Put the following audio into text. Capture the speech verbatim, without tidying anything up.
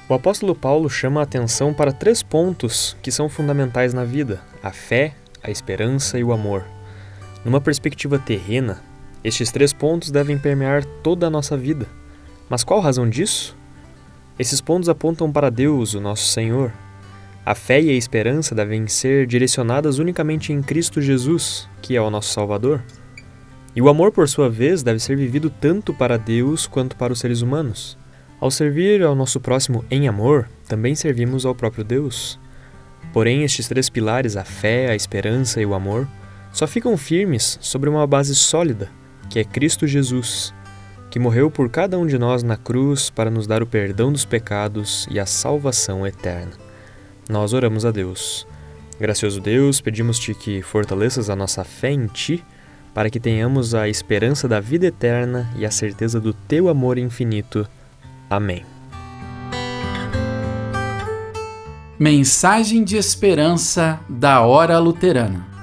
O apóstolo Paulo chama a atenção para três pontos que são fundamentais na vida: a fé, a esperança e o amor. Numa perspectiva terrena, estes três pontos devem permear toda a nossa vida. Mas qual a razão disso? Esses pontos apontam para Deus, o nosso Senhor. A fé e a esperança devem ser direcionadas unicamente em Cristo Jesus, que é o nosso Salvador. E o amor, por sua vez, deve ser vivido tanto para Deus quanto para os seres humanos. Ao servir ao nosso próximo em amor, também servimos ao próprio Deus. Porém, estes três pilares, a fé, a esperança e o amor, só ficam firmes sobre uma base sólida, que é Cristo Jesus, que morreu por cada um de nós na cruz para nos dar o perdão dos pecados e a salvação eterna. Nós oramos a Deus. Gracioso Deus, pedimos-te que fortaleças a nossa fé em Ti, para que tenhamos a esperança da vida eterna e a certeza do Teu amor infinito. Amém. Mensagem de esperança da Hora Luterana.